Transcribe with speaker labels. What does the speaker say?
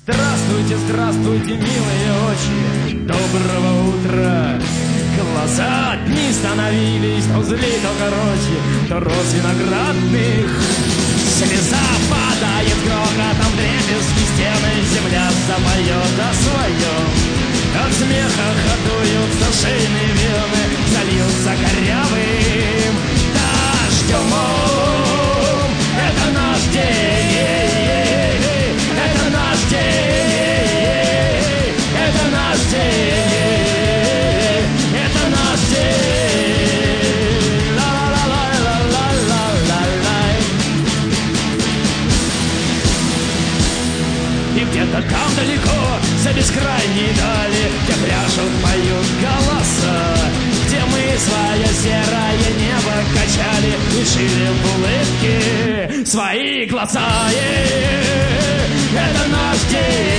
Speaker 1: Здравствуйте, здравствуйте, милые очи, доброго утра. Глаза дни становились то злей, то короче, то роз виноградных. Слеза падает грохотом, дребезги стены, земля запоет о своем. От смеха ходуются шейные вены, зальются корявым дождем. Это наш день, это наш день, это наш день, это наш день. Ла-ла-ла-ла-ла-ла-ла-ла. И где-то там далеко, за бескрайней дали, где пляшут, поют голоса, где мы свое серое небо качали и шили в улыбке свои глаза. Это наш день.